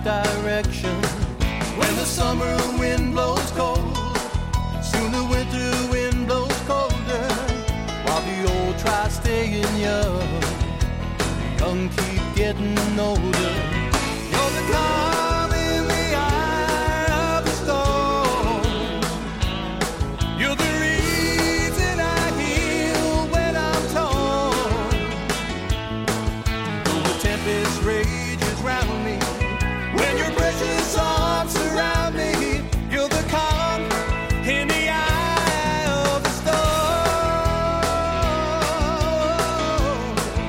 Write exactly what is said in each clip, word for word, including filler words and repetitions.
direction. When the summer wind blows cold, soon the winter wind blows colder. While the old try staying young, the young keep getting older. You're the calm in the eye of the storm. You're the reason I heal when I'm torn. Though the tempest rages round me, when your precious arms surround me, you're the calm in the eye of the storm.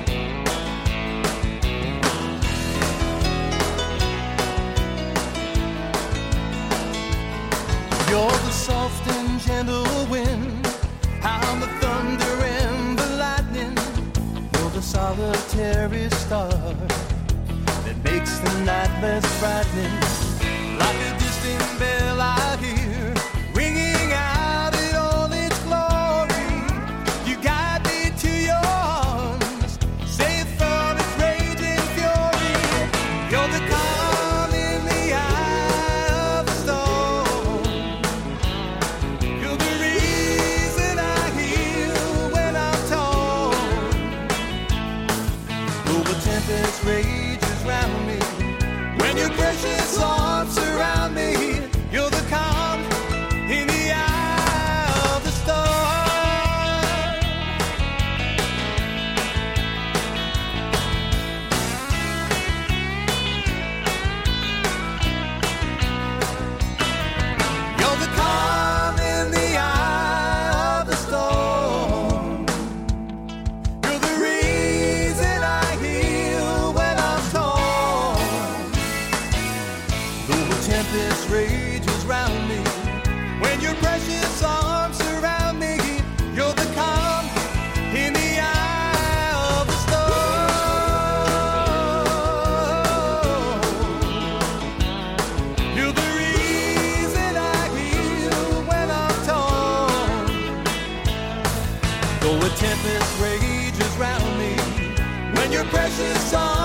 You're the soft and gentle wind, I'm the thunder and the lightning. You're the solitary star that makes the night less frightening. Like a distant bell I hear, ringing out in all its glory. You guide me to your arms, safe from its raging fury. You're the calm in the eye of the storm. You're the reason I heal when I'm torn. Though the tempest rages round me, when your precious arms surround me, you're the calm in the eye of the storm. You're the calm in the eye of the storm. You're the reason I heal when I'm torn. Though the tempest rages round me, when your precious arms surround me, you're the calm in the eye of the storm. You're the reason I heal when I'm torn. Though a tempest rages round me, when your precious arms